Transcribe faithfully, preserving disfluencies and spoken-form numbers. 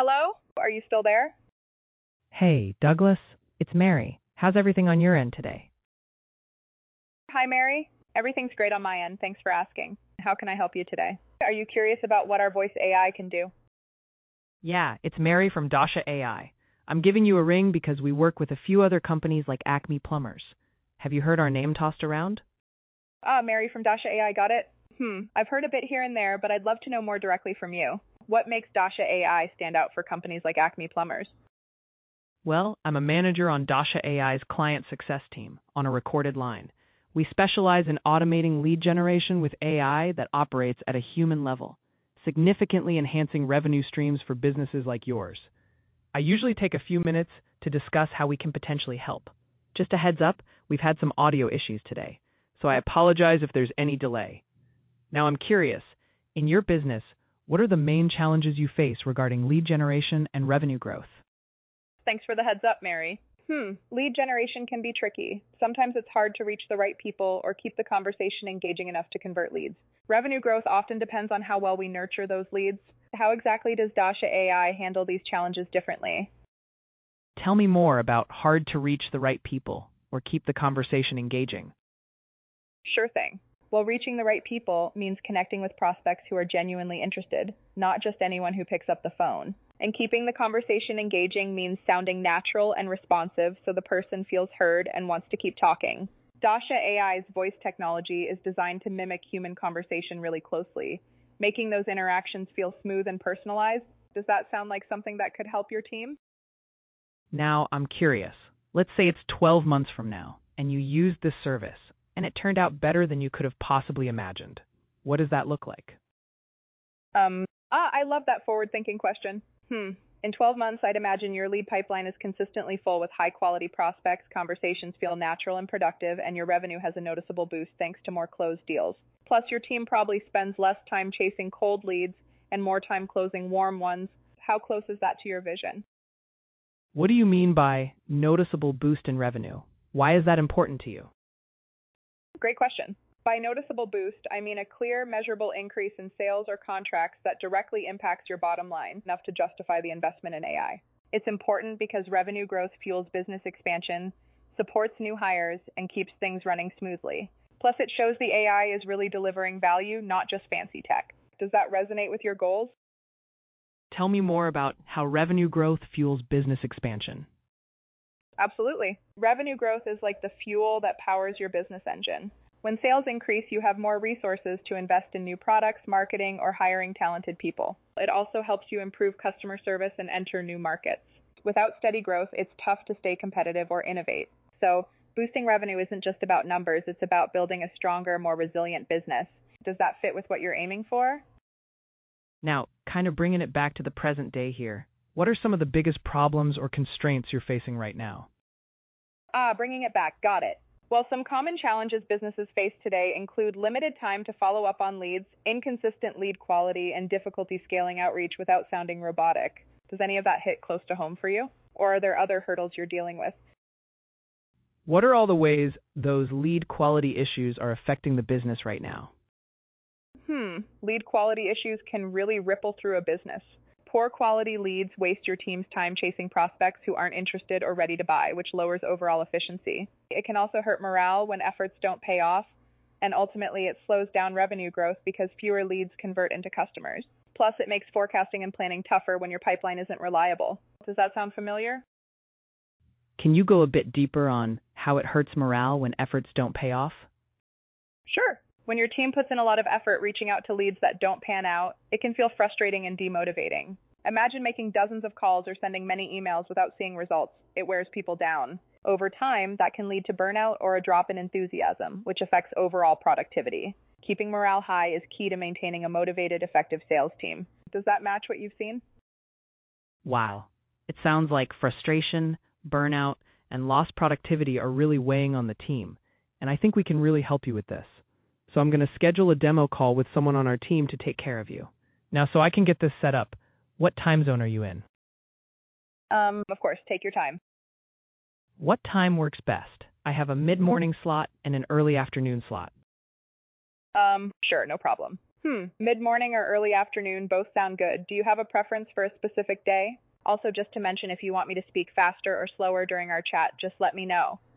Hello? Are you still there? Hey, Douglas, it's Mary. How's everything on your end today? Hi, Mary. Everything's great on my end. Thanks for asking. How can I help you today? Are you curious about what our voice A I can do? Yeah, it's Mary from Dasha A I. I'm giving you a ring because we work with a few other companies like Acme Plumbers. Have you heard our name tossed around? Ah, Mary from Dasha A I, got it? Hmm, I've heard a bit here and there, but I'd love to know more directly from you. What makes Dasha A I stand out for companies like Acme Plumbers? Well, I'm a manager on Dasha A I's client success team on a recorded line. We specialize in automating lead generation with A I that operates at a human level, significantly enhancing revenue streams for businesses like yours. I usually take a few minutes to discuss how we can potentially help. Just a heads up, we've had some audio issues today, so I apologize if there's any delay. Now I'm curious, in your business, what are the main challenges you face regarding lead generation and revenue growth? Thanks for the heads up, Mary. Hmm, lead generation can be tricky. Sometimes it's hard to reach the right people or keep the conversation engaging enough to convert leads. Revenue growth often depends on how well we nurture those leads. How exactly does Dasha A I handle these challenges differently? Tell me more about hard to reach the right people or keep the conversation engaging. Sure thing. Well, reaching the right people means connecting with prospects who are genuinely interested, not just anyone who picks up the phone. And keeping the conversation engaging means sounding natural and responsive so the person feels heard and wants to keep talking. Dasha A I's voice technology is designed to mimic human conversation really closely, making those interactions feel smooth and personalized. Does that sound like something that could help your team? Now, I'm curious. Let's say it's twelve months from now, and you use this service, and it turned out better than you could have possibly imagined. What does that look like? Um, ah, I love that forward-thinking question. Hmm. In twelve months, I'd imagine your lead pipeline is consistently full with high-quality prospects, conversations feel natural and productive, and your revenue has a noticeable boost thanks to more closed deals. Plus, your team probably spends less time chasing cold leads and more time closing warm ones. How close is that to your vision? What do you mean by noticeable boost in revenue? Why is that important to you? Great question. By noticeable boost, I mean a clear, measurable increase in sales or contracts that directly impacts your bottom line, enough to justify the investment in A I. It's important because revenue growth fuels business expansion, supports new hires, and keeps things running smoothly. Plus, it shows the A I is really delivering value, not just fancy tech. Does that resonate with your goals? Tell me more about how revenue growth fuels business expansion. Absolutely. Revenue growth is like the fuel that powers your business engine. When sales increase, you have more resources to invest in new products, marketing, or hiring talented people. It also helps you improve customer service and enter new markets. Without steady growth, it's tough to stay competitive or innovate. So, boosting revenue isn't just about numbers, it's about building a stronger, more resilient business. Does that fit with what you're aiming for? Now, kind of bringing it back to the present day here, what are some of the biggest problems or constraints you're facing right now? Ah, bringing it back. Got it. Well, some common challenges businesses face today include limited time to follow up on leads, inconsistent lead quality, and difficulty scaling outreach without sounding robotic. Does any of that hit close to home for you? Or are there other hurdles you're dealing with? What are all the ways those lead quality issues are affecting the business right now? Hmm, lead quality issues can really ripple through a business. Poor quality leads waste your team's time chasing prospects who aren't interested or ready to buy, which lowers overall efficiency. It can also hurt morale when efforts don't pay off, and ultimately it slows down revenue growth because fewer leads convert into customers. Plus, it makes forecasting and planning tougher when your pipeline isn't reliable. Does that sound familiar? Can you go a bit deeper on how it hurts morale when efforts don't pay off? Sure. When your team puts in a lot of effort reaching out to leads that don't pan out, it can feel frustrating and demotivating. Imagine making dozens of calls or sending many emails without seeing results. It wears people down. Over time, that can lead to burnout or a drop in enthusiasm, which affects overall productivity. Keeping morale high is key to maintaining a motivated, effective sales team. Does that match what you've seen? Wow. It sounds like frustration, burnout, and lost productivity are really weighing on the team, and I think we can really help you with this. So I'm going to schedule a demo call with someone on our team to take care of you. Now, so I can get this set up, what time zone are you in? Um, of course, take your time. What time works best? I have a mid-morning slot and an early afternoon slot. Um, sure, no problem. Hmm, mid-morning or early afternoon both sound good. Do you have a preference for a specific day? Also, just to mention, if you want me to speak faster or slower during our chat, just let me know.